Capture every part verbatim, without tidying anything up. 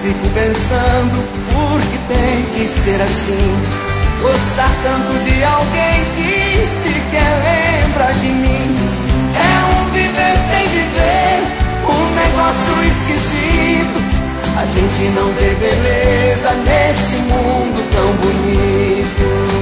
fico pensando, por que tem que ser assim? Gostar tanto de alguém que sequer lembra de mim. É um viver sem viver, um negócio esquisito. A gente não vê beleza nesse mundo tão bonito.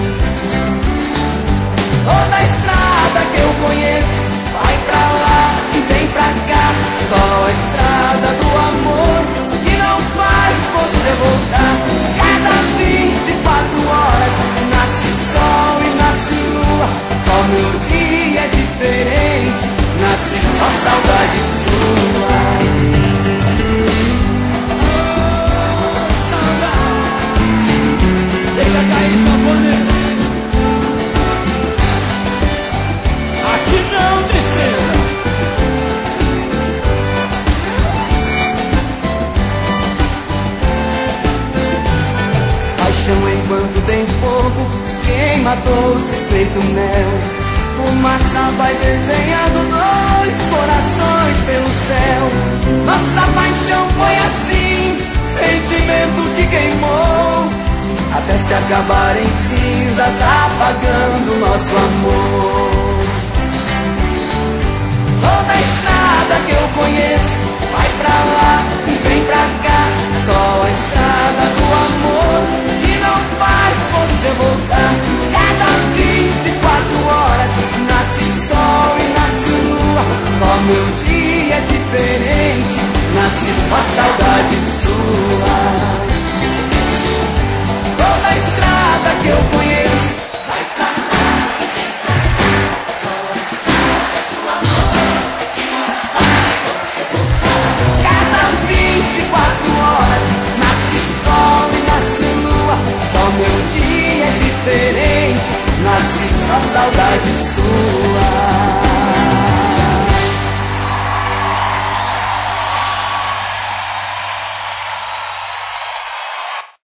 Toda estrada que eu conheço vai pra lá e vem pra cá. Só a estrada do amor que não faz você voltar. Cada vinte e quatro horas nasce sol e nasce lua. Só meu dia é diferente, nasce só saudade sua. Deixa cair, sanfoneiro. Aqui não, tristeza. Paixão enquanto tem fogo, queima doce feito mel. Fumaça vai desenhando dois corações pelo céu. Nossa paixão foi assim, sentimento que queimou, até se acabar em cinzas, apagando nosso amor. Toda estrada que eu conheço vai pra lá e vem pra cá. Só a estrada do amor que não faz você voltar. Cada vinte e quatro horas nasce sol e nasce lua. Só meu dia é diferente, nasce só saudade sua. Toda estrada que eu conheço vai pra lá e vem pra cá. Só a estrada do amor que não faz você voltar. Cada vinte e quatro horas nasce sol e nasce lua. Só meu dia é diferente, nasce só saudade